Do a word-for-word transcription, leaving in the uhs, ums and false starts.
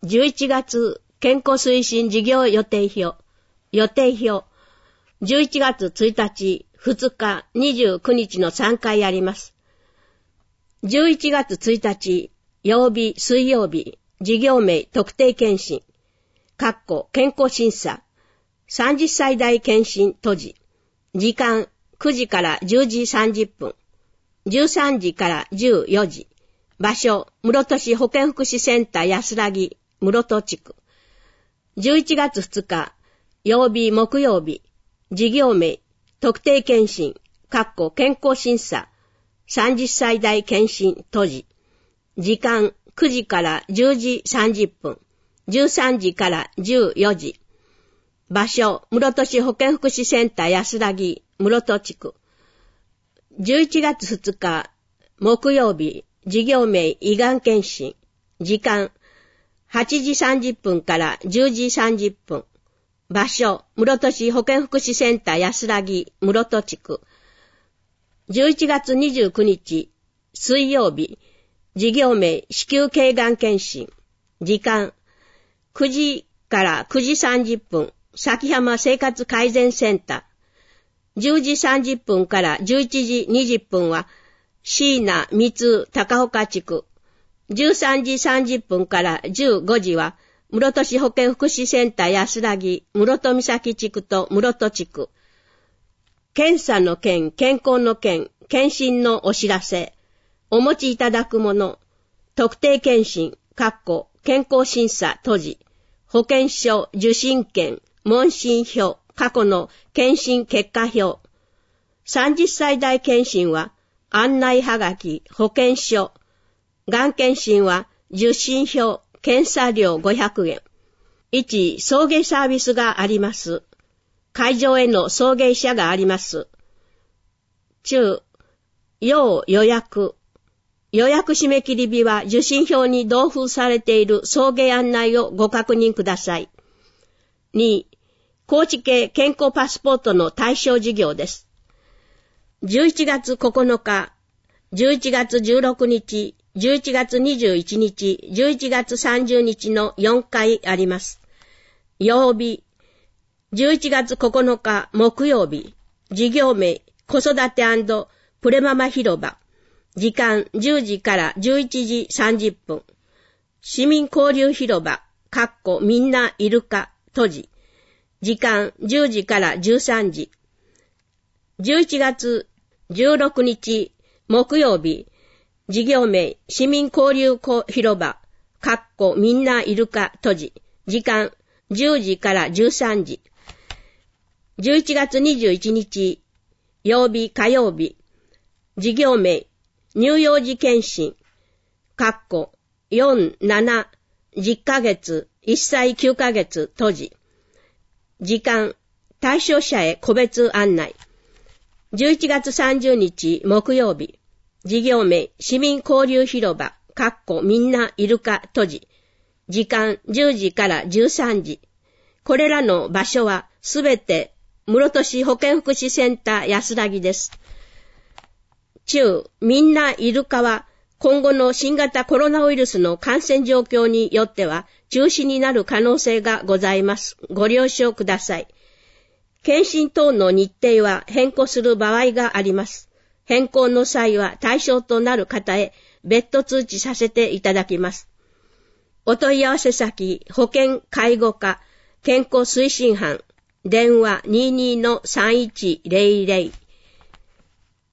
じゅういちがつ健康推進事業予定表、予定表、じゅういちがつついたち、ふつか、にじゅうくにちのさんかいあります。じゅういちがつついたち、曜日、水曜日、事業名特定健診、かっこ健康審査、さんじゅっさい代健診閉じ、時間くじからじゅうじさんじゅっぷん、じゅうさんじからじゅうよじ、場所、室戸市保健福祉センター安らぎ、室戸地区。じゅういちがつふつか、曜日木曜日、事業名、特定健診、かっこ健康審査、さんじゅっさい代健診閉じ、時間くじからじゅうじさんじゅっぷん、じゅうさんじからじゅうよじ、場所、室戸市保健福祉センター安らぎ、室戸地区。じゅういちがつふつか、木曜日、事業名胃がん検診、時間、はちじさんじゅっぷんからじゅうじさんじゅっぷん、場所、室戸市保健福祉センター安らぎ、室戸地区。じゅういちがつにじゅうくにち、水曜日、事業名子宮頸がん検診、時間、くじからくじさんじゅっぷん、崎浜生活改善センター。じゅうじさんじゅっぷんからじゅういちじにじゅっぷんは、椎名三津高岡地区。じゅうさんじさんじゅっぷんからじゅうごじは、室戸市保健福祉センター安らぎ、室戸岬地区と室戸地区。検査の件、健康の件、検診のお知らせ。お持ちいただくもの。特定検診、かっこ健康審査閉じ。保険証、受診券、問診票、過去の検診結果表。さんじゅっさい代検診は、案内はがき、保険証。がん検診は、受診票、検査料ごひゃくえん。いち、送迎サービスがあります。会場への送迎車があります。中、要予約。予約締め切り日は受診票に同封されている送迎案内をご確認ください。に、高知系健康パスポートの対象事業です。じゅういちがつここのか、じゅういちがつじゅうろくにち、じゅういちがつにじゅういちにち、じゅういちがつさんじゅうにちのよんかいあります。曜日、じゅういちがつここのか木曜日、事業名子育て&プレママ広場、時間じゅうじからじゅういちじさんじゅっぷん、市民交流広場、かっこみんないるか閉じ、時間じゅうじからじゅうさんじ、じゅういちがつじゅうろくにち木曜日、事業名市民交流広場、かっこみんないるか閉じ、時間じゅうじからじゅうさんじ、じゅういちがつにじゅういちにち曜日火曜日、事業名乳幼児検診、かっこよん、なな、じゅっかげつ、いっさいきゅうかげつ閉じ、時間対象者へ個別案内。じゅういちがつさんじゅうにち木曜日、事業名市民交流広場、かっこみんないるか閉じ、時間じゅうじからじゅうさんじ。これらの場所はすべて室戸市保健福祉センター安らぎです。中、みんないるかは今後の新型コロナウイルスの感染状況によっては中止になる可能性がございます。ご了承ください。検診等の日程は変更する場合があります。変更の際は対象となる方へ別途通知させていただきます。お問い合わせ先、保健介護課健康推進班、電話 にじゅうにのさんいちゼロゼロ